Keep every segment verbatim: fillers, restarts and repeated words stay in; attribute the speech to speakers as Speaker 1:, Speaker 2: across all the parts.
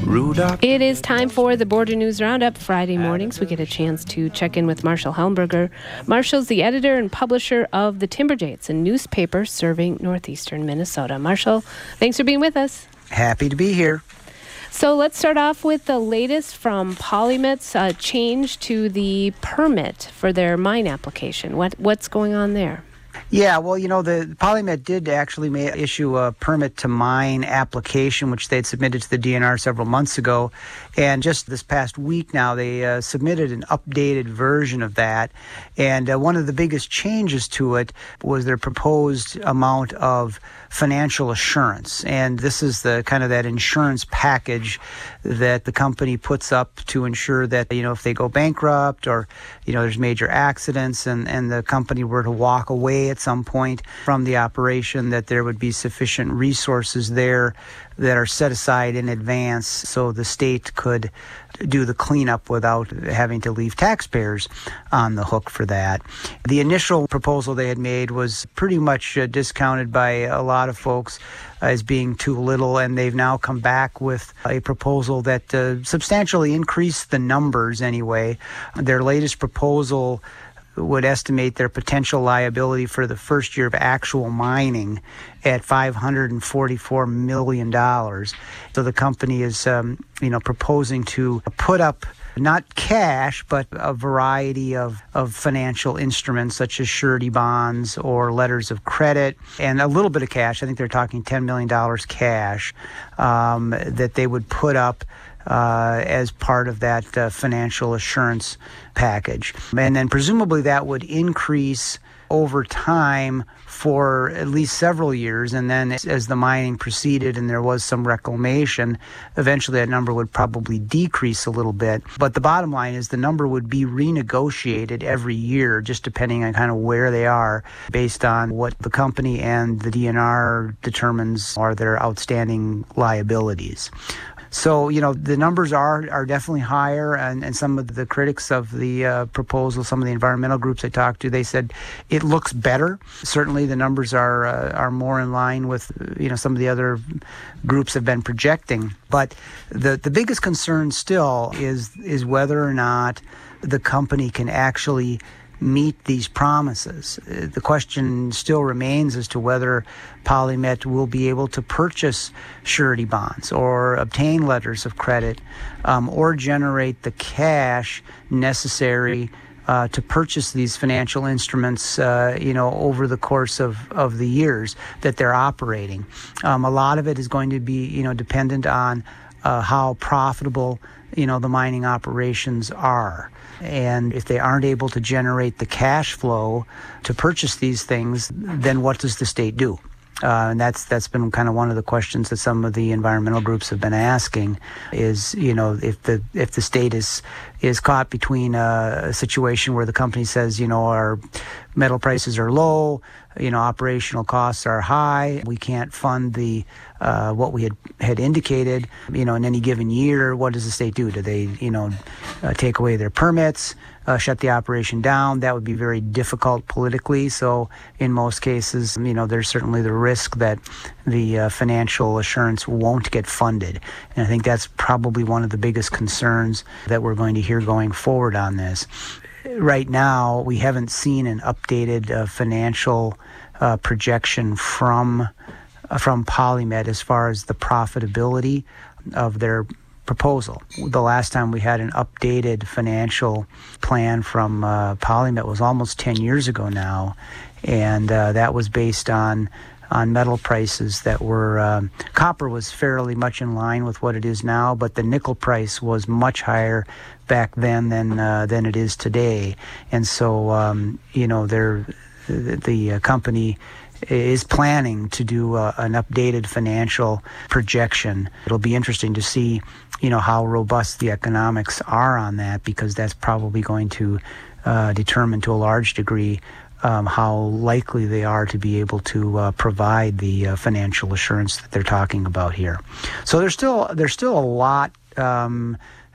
Speaker 1: Rudolph.
Speaker 2: It is time for the Border News Roundup. Friday mornings, we get a chance to check in with Marshall Helmberger. Marshall's the editor and publisher of The Timberjay. It's a newspaper serving northeastern Minnesota. Marshall, thanks for being with us.
Speaker 3: Happy to be here.
Speaker 2: So let's start off with the latest from PolyMet's uh, change to the permit for their mine application. What What's going on there?
Speaker 3: Yeah, well, you know, the PolyMet did actually may issue a permit to mine application, which they'd submitted to the D N R several months ago. And just this past week now, they uh, submitted an updated version of that. And uh, one of the biggest changes to it was their proposed amount of financial assurance. And this is the kind of that insurance package that the company puts up to ensure that, you know, if they go bankrupt or, you know, there's major accidents and, and the company were to walk away at some point from the operation, that there would be sufficient resources there that are set aside in advance so the state could do the cleanup without having to leave taxpayers on the hook for that. The initial proposal they had made was pretty much uh, discounted by a lot of folks as being too little, and they've now come back with a proposal that uh, substantially increased the numbers anyway. Their latest proposal would estimate their potential liability for the first year of actual mining at five hundred forty-four million dollars. So the company is, um, you know, proposing to put up not cash, but a variety of, of financial instruments such as surety bonds or letters of credit and a little bit of cash. I think they're talking ten million dollars cash um, that they would put up Uh, as part of that uh, financial assurance package. And then presumably that would increase over time for at least several years. And then as, as the mining proceeded and there was some reclamation, eventually that number would probably decrease a little bit. But the bottom line is the number would be renegotiated every year, just depending on kind of where they are, based on what the company and the D N R determines are their outstanding liabilities. So, you know, the numbers are, are definitely higher, and, and some of the critics of the uh, proposal, some of the environmental groups I talked to, they said it looks better. Certainly the numbers are uh, are more in line with, you know, some of the other groups have been projecting. But the, the biggest concern still is is whether or not the company can actually meet these promises. The question still remains as to whether PolyMet will be able to purchase surety bonds or obtain letters of credit um, or generate the cash necessary uh, to purchase these financial instruments, uh, you know, over the course of, of the years that they're operating. Um, a lot of it is going to be, you know, dependent on uh, how profitable, you know, the mining operations are. And if they aren't able to generate the cash flow to purchase these things, then what does the state do? Uh, and that's that's been kind of one of the questions that some of the environmental groups have been asking is, you know, if the if the state is is caught between a, a situation where the company says, you know, our metal prices are low, you know, operational costs are high, we can't fund the uh, what we had, had indicated, you know, in any given year, what does the state do? Do they, you know, uh, take away their permits, uh, shut the operation down? That would be very difficult politically. So in most cases, you know, there's certainly the risk that the uh, financial assurance won't get funded. And I think that's probably one of the biggest concerns that we're going to hear going forward on this. Right now, we haven't seen an updated uh, financial uh, projection from uh, from PolyMet as far as the profitability of their proposal. The last time we had an updated financial plan from uh, PolyMet was almost ten years ago now, and uh, that was based on on metal prices that were, um, copper was fairly much in line with what it is now, but the nickel price was much higher back then than uh, than it is today. And so, um, you know, they're, the, the uh, company is planning to do uh, an updated financial projection. It'll be interesting to see, you know, how robust the economics are on that, because that's probably going to uh, determine to a large degree Um, how likely they are to be able to uh, provide the uh, financial assurance that they're talking about here. So there's still there's still a lot um,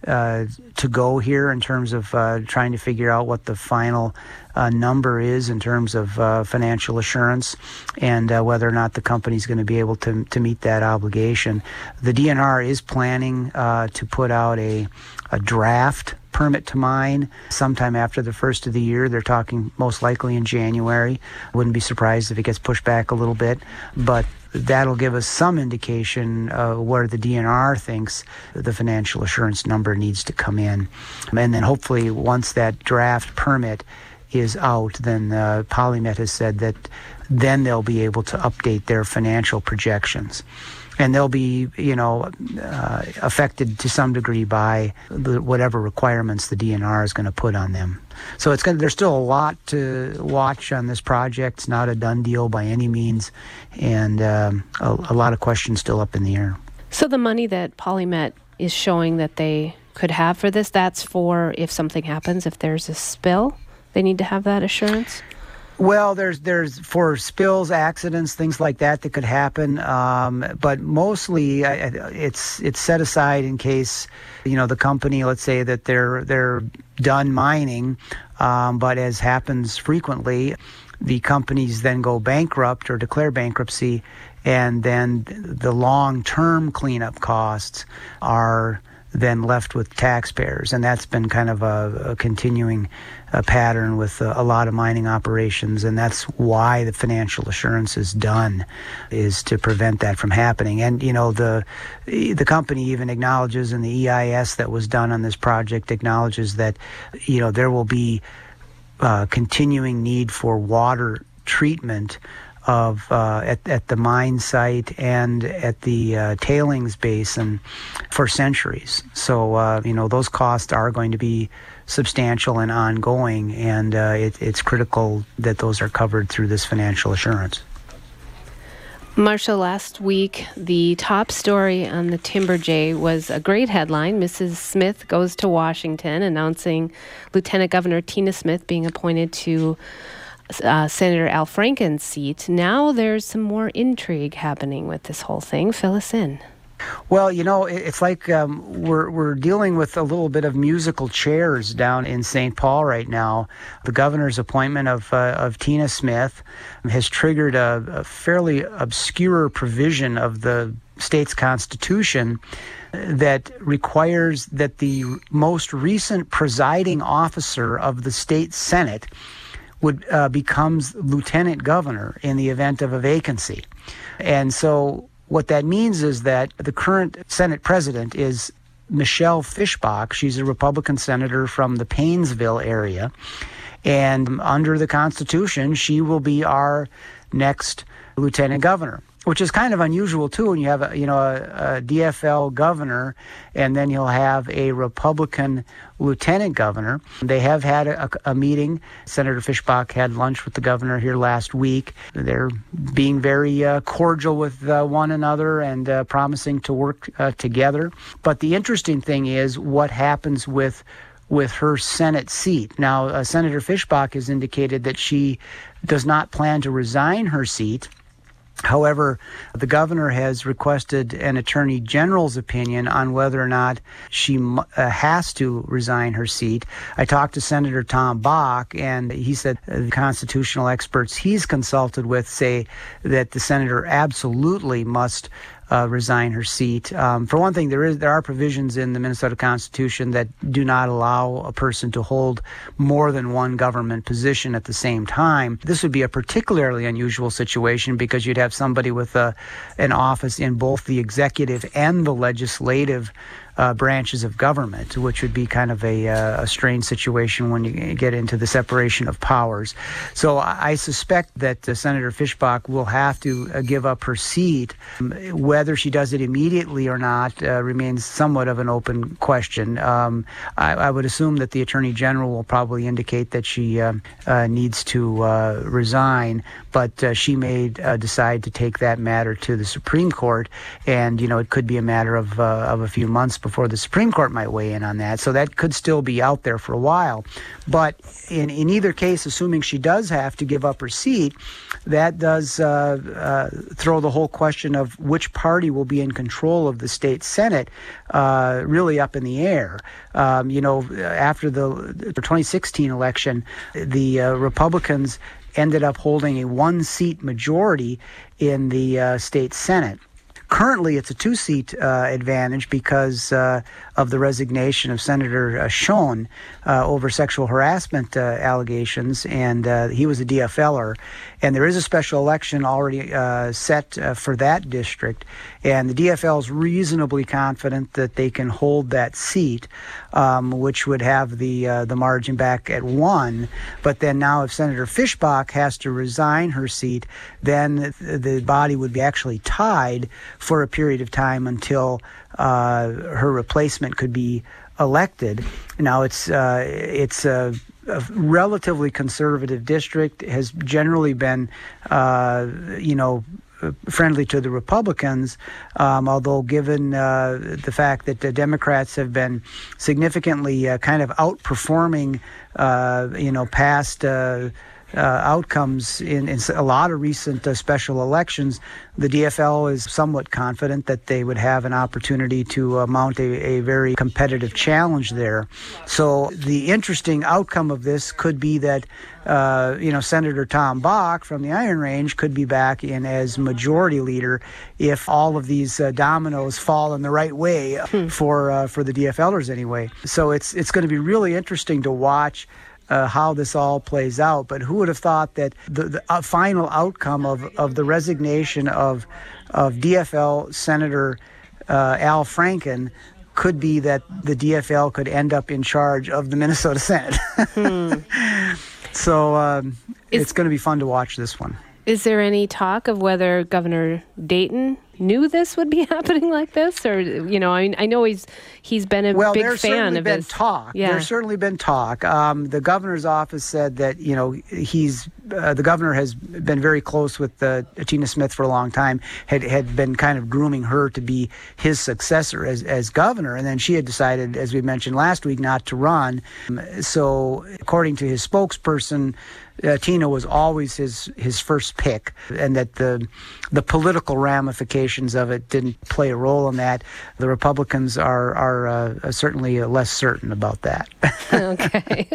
Speaker 3: uh, to go here in terms of uh, trying to figure out what the final uh, number is in terms of uh, financial assurance and uh, whether or not the company is going to be able to to meet that obligation. The D N R is planning uh, to put out a a draft permit to mine sometime after the first of the year. They're talking most likely in January. Wouldn't be surprised if it gets pushed back a little bit, but that'll give us some indication uh, where the D N R thinks the financial assurance number needs to come in. And then hopefully once that draft permit is out, then uh, PolyMet has said that then they'll be able to update their financial projections. And they'll be, you know, uh, affected to some degree by the, whatever requirements the D N R is going to put on them. So it's going. There's still a lot to watch on this project. It's not a done deal by any means, and um, a, a lot of questions still up in the air.
Speaker 2: So the money that PolyMet is showing that they could have for this, that's for if something happens, if there's a spill, they need to have that assurance?
Speaker 3: Well, there's there's for spills, accidents, things like that that could happen, um, but mostly it's it's set aside in case, you know, the company, let's say that they're they're done mining, um, but as happens frequently, the companies then go bankrupt or declare bankruptcy, and then the long-term cleanup costs are then left with taxpayers. And that's been kind of a, a continuing uh, pattern with a, a lot of mining operations, and that's why the financial assurance is done, is to prevent that from happening. And, you know, the the company even acknowledges, in the E I S that was done on this project, acknowledges that, you know, there will be uh, continuing need for water treatment of uh, at, at the mine site and at the uh, tailings basin for centuries. So, uh, you know, those costs are going to be substantial and ongoing, and uh, it, it's critical that those are covered through this financial assurance.
Speaker 2: Marshall, last week, the top story on the Timberjay was a great headline. Missus Smith goes to Washington, announcing Lieutenant Governor Tina Smith being appointed to Uh, Senator Al Franken's seat. Now there's some more intrigue happening with this whole thing. Fill us in.
Speaker 3: Well, you know, it's like um, we're we're dealing with a little bit of musical chairs down in Saint Paul right now. The governor's appointment of uh, of Tina Smith has triggered a, a fairly obscure provision of the state's constitution that requires that the most recent presiding officer of the state Senate would uh, becomes lieutenant governor in the event of a vacancy. And so what that means is that the current Senate president is Michelle Fischbach. She's a Republican senator from the Paynesville area. And under the Constitution, she will be our next lieutenant governor, which is kind of unusual too. When you have a, you know, a, a D F L governor, and then you'll have a Republican lieutenant governor. They have had a, a meeting. Senator Fischbach had lunch with the governor here last week. They're being very uh, cordial with uh, one another and uh, promising to work uh, together. But the interesting thing is what happens with with her Senate seat. Now, uh, Senator Fischbach has indicated that she does not plan to resign her seat. However, the governor has requested an attorney general's opinion on whether or not she uh, has to resign her seat. I talked to Senator Tom Bach, and he said the constitutional experts he's consulted with say that the senator absolutely must Uh, resign her seat. Um, for one thing, there is there are provisions in the Minnesota Constitution that do not allow a person to hold more than one government position at the same time. This would be a particularly unusual situation because you'd have somebody with a, an office in both the executive and the legislative Uh, branches of government, which would be kind of a, uh, a strange situation when you get into the separation of powers. So I, I suspect that uh, Senator Fischbach will have to uh, give up her seat. Whether she does it immediately or not uh, remains somewhat of an open question. Um, I, I would assume that the Attorney General will probably indicate that she uh, uh, needs to uh, resign, but uh, she may uh, decide to take that matter to the Supreme Court, and you know it could be a matter of uh, of a few months before the Supreme Court might weigh in on that. So that could still be out there for a while. But in in either case, assuming she does have to give up her seat, that does uh, uh, throw the whole question of which party will be in control of the state Senate uh, really up in the air. Um, you know, after the, the twenty sixteen election, the uh, Republicans ended up holding a one-seat majority in the uh, state Senate. Currently, it's a two-seat uh, advantage because uh, of the resignation of Senator uh, Schoen uh, over sexual harassment uh, allegations, and uh, he was a D F L er. And there is a special election already uh, set uh, for that district, and the D F L is reasonably confident that they can hold that seat, um, which would have the uh, the margin back at one. But then now, if Senator Fischbach has to resign her seat, then the body would be actually tied for a period of time until uh, her replacement could be elected. Now, it's uh, it's a, a relatively conservative district, has generally been, uh, you know, friendly to the Republicans, um, although given uh, the fact that the Democrats have been significantly uh, kind of outperforming, uh, you know, past uh, Uh, outcomes in, in a lot of recent uh, special elections, the D F L is somewhat confident that they would have an opportunity to uh, mount a, a very competitive challenge there. So the interesting outcome of this could be that, uh, you know, Senator Tom Bach from the Iron Range could be back in as majority leader if all of these uh, dominoes fall in the right way hmm. for uh, for the D F L ers anyway. So it's it's going to be really interesting to watch Uh, how this all plays out. But who would have thought that the, the uh, final outcome of, of the resignation of of D F L Senator uh, Al Franken could be that the D F L could end up in charge of the Minnesota Senate. hmm. So um, is, it's going to be fun to watch this one.
Speaker 2: Is there any talk of whether Governor Dayton knew this would be happening like this, or you know, I mean, I know he's he's been a
Speaker 3: well,
Speaker 2: big
Speaker 3: there's
Speaker 2: fan
Speaker 3: certainly
Speaker 2: of
Speaker 3: been
Speaker 2: his
Speaker 3: talk.
Speaker 2: Yeah.
Speaker 3: There's certainly been talk. Um, the governor's office said that you know he's uh, the governor has been very close with uh, Tina Smith for a long time. Had had been kind of grooming her to be his successor as as governor, and then she had decided, as we mentioned last week, not to run. So, according to his spokesperson, Uh, Tina was always his his first pick, and that the the political ramifications of it didn't play a role in that. The Republicans are are uh, certainly uh, less certain about that.
Speaker 2: Okay.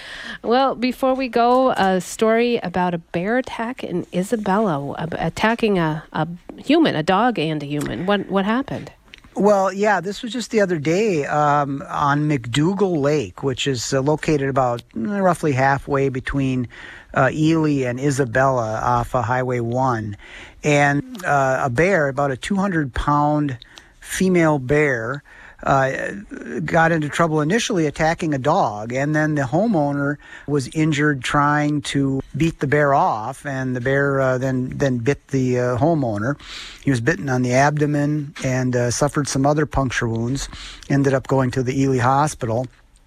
Speaker 2: Well, before we go, a story about a bear attack in Isabella, attacking a, a human, a dog and a human. What what happened?
Speaker 3: Well, yeah, this was just the other day um, on McDougal Lake, which is uh, located about roughly halfway between uh, Ely and Isabella off of Highway one. And uh, a bear, about a two hundred pound female bear, uh, got into trouble initially attacking a dog, and then the homeowner was injured trying to beat the bear off, and the bear uh, then then bit the uh, homeowner. He was bitten on the abdomen and uh, suffered some other puncture wounds, ended up going to the Ely Hospital.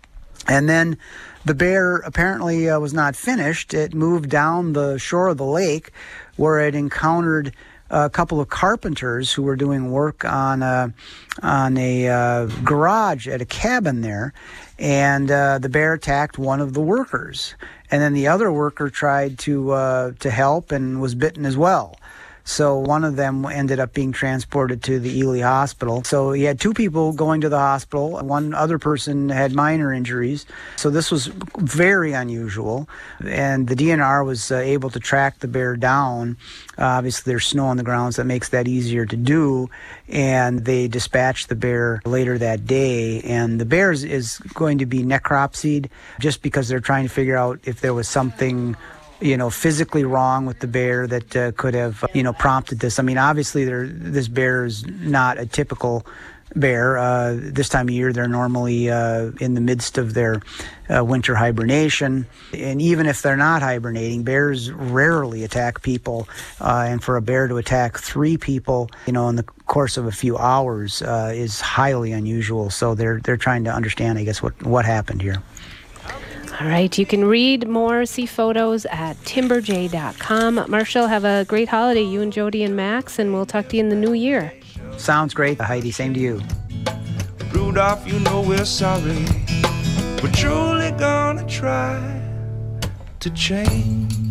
Speaker 3: And then the bear apparently uh, was not finished. It moved down the shore of the lake where it encountered a couple of carpenters who were doing work on a, on a uh, garage at a cabin there, and uh, the bear attacked one of the workers. And then the other worker tried to uh, to help and was bitten as well. So one of them ended up being transported to the Ely Hospital. So he had two people going to the hospital. One other person had minor injuries. So this was very unusual. And the D N R was uh, able to track the bear down. Uh, obviously, there's snow on the ground, so that makes that easier to do. And they dispatched the bear later that day. And the bear is, is going to be necropsied just because they're trying to figure out if there was something you know, physically wrong with the bear that uh, could have, you know, prompted this. I mean, obviously, this bear is not a typical bear. Uh, this time of year, they're normally uh, in the midst of their uh, winter hibernation. And even if they're not hibernating, bears rarely attack people. Uh, and for a bear to attack three people, you know, in the course of a few hours uh, is highly unusual. So they're they're trying to understand, I guess, what, what happened here.
Speaker 2: All right. You can read more, see photos at timber j dot com. Marshall, have a great holiday, you and Jody and Max, and we'll talk to you in the new year.
Speaker 3: Sounds great, Heidi. Same to you.
Speaker 1: Rudolph, you know we're sorry. We're truly gonna try to change.